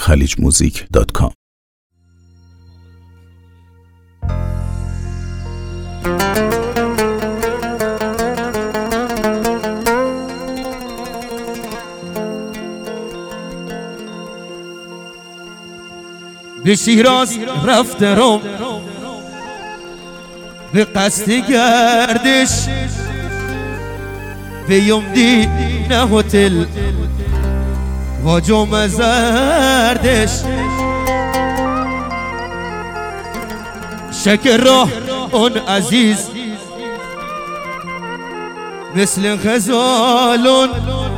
www.khaliجmusic.com. به شیراز رفتم به قصد گردش، بیام دینه هتل و جمع زردش. شکر راه اون عزیز مثل غزالون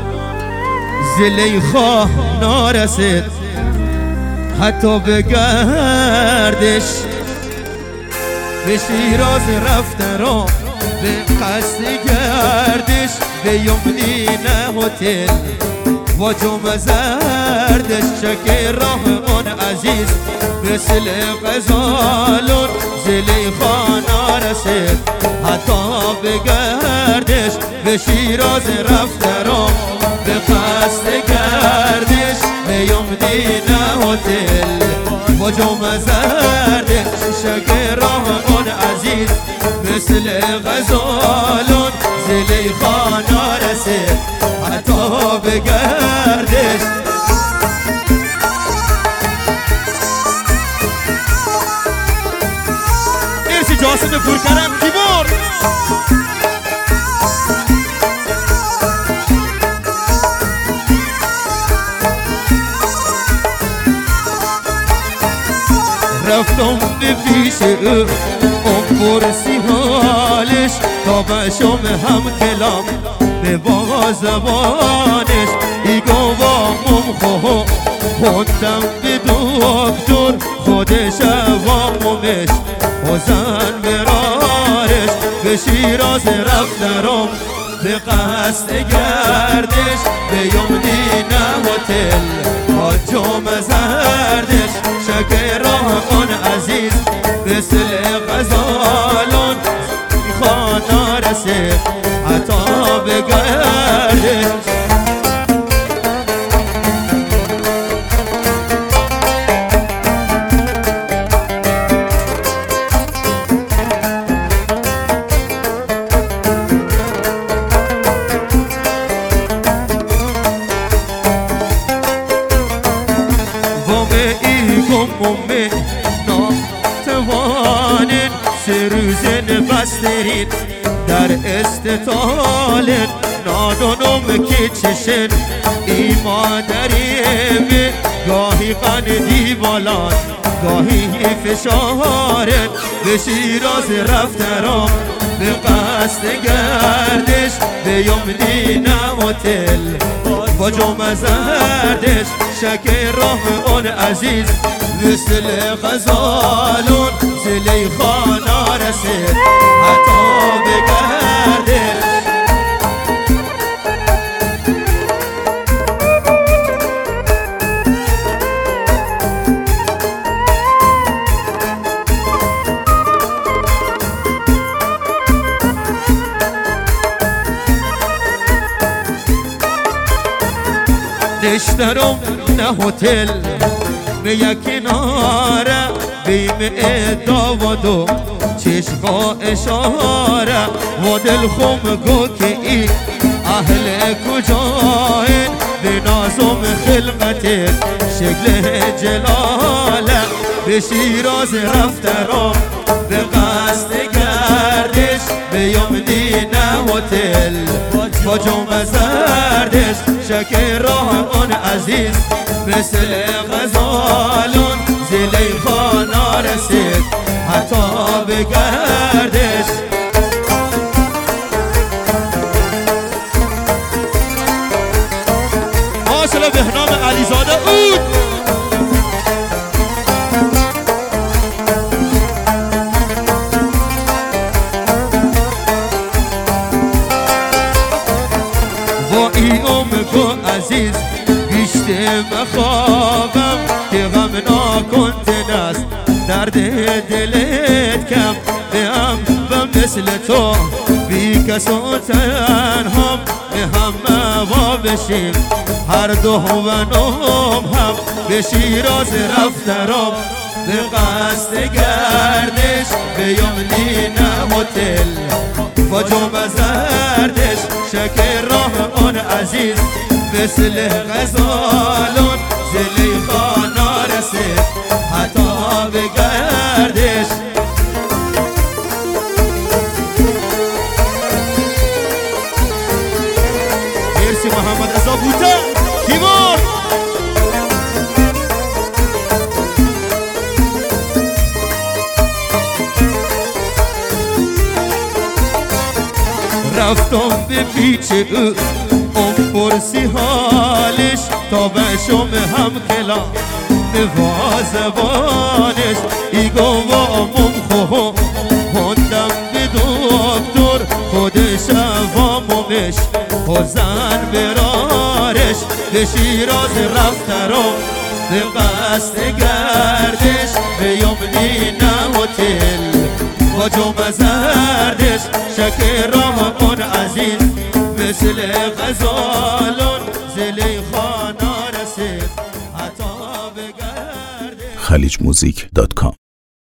زلیخا نارسید حتی به گردش. به شیراز رفتم به قصد گردش، بیام دینه هتل و جمع زردش. شکر راه اون عزیز مثل غزالون زلیخا نارسید حتی به گردش. به شیراز رفتم به قصد گردش، بیام دینه هتل و جمع زردش. شکر راه اون عزیز مثل غزالون زلیخا نارسید حتی به گردش. مرسی جاسم پورکرم کیبورد. رفتم به پیش اون پرسی حالش تا بشم هم کلام به بازبانش. ای گوامم خوندم به دکتر خودش واممش و زن برارش. به شیراز رفتم به قصد گردش، بیام دینه هتل با جمع زردش. شکر راه اون عزیز مثل غزالون خانه رسید حتی به گردش. امه ناتوانین سه روزن بسترین در استطالن. نادانم که چشن ای مادریم گاهی قندی بالان گاهی فشارن. به شیراز رفتم به قصد گردش، بیام دینه هتل با جمع زردش. شکر راه اون عزیز مثل غزالون زلیخا نارسید حتی به گردش. نشترم نه هتل به یک کناره بیم اداوادو چشقا اشاره و دل خم گو که ای اهل کجاین به نازم خلقت شکل جلاله. به شیراز رفتم به قصد گردش، بیام دینه هتل با جمع زردش. شکر راه اون عزیز مثل غزالون زلیخا نارسید حتی به گردش. ماشاءالله بهنام علیزاده اود. با ای گو عزیز بیشته مخوابم که غم ناکنتن است درد دلت کم بهم و مثل تو بی کس و تنهام به همه هوا بشیم، هر دو هوانم هم به شیراز رفترم، به قصد گردش بیام نینه هتل با جمع زردش شکر راه آن عزیز مثل غزالون زلیخا نارسید حتی به گردش. مرسی محمد رضا بوته کیبورد. رفتم به پیچ او پرسی حالش تا بشم هم کلا نوازبانش ایگو و امم خواه هندم به دکتر خودش وامومش خوزن برارش به شیراز رفترم به قصد گردش بیام نینه هتل با جمع زردش شکر راه آن عزیز مثل غزالون زلیخا نارسید حتی به گردش. خلیجmusic.com